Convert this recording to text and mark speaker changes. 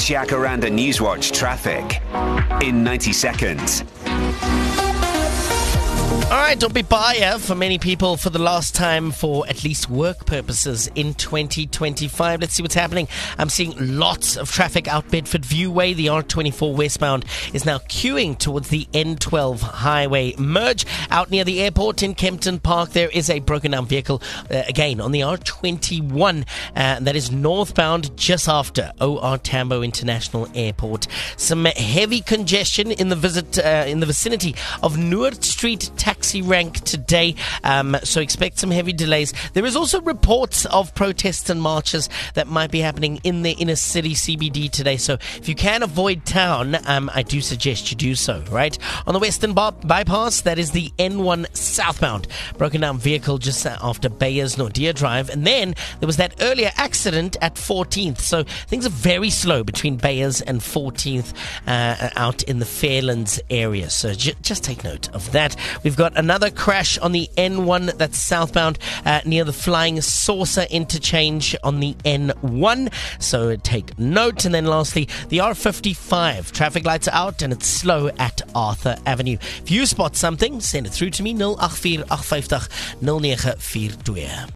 Speaker 1: Jacaranda Newswatch traffic in 90 seconds.
Speaker 2: All right, don't be buyer for many people for the last time for at least work purposes in 2025. Let's see what's happening. I'm seeing lots of traffic out Bedford View Way. The R24 westbound is now queuing towards the N12 highway merge. Out near the airport in Kempton Park, there is a broken down vehicle again on the R21. That is northbound just after OR Tambo International Airport. Some heavy congestion in the vicinity of Noord Street taxi rank today, so expect some heavy delays. There is also reports of protests and marches that might be happening in the inner city CBD today, so if you can avoid town, I do suggest you do so, right? On the Western Bypass, that is the N1 southbound, broken down vehicle just after Bayers Nordia Drive, and then there was that earlier accident at 14th, so things are very slow between Bayers and 14th out in the Fairlands area, so just take note of that. We've got another crash on the N1 that's southbound near the Flying Saucer interchange on the N1, so take note. And then lastly, the R55 traffic lights are out and it's slow at Arthur Avenue. If you spot something, send it through to me 084 850 0942.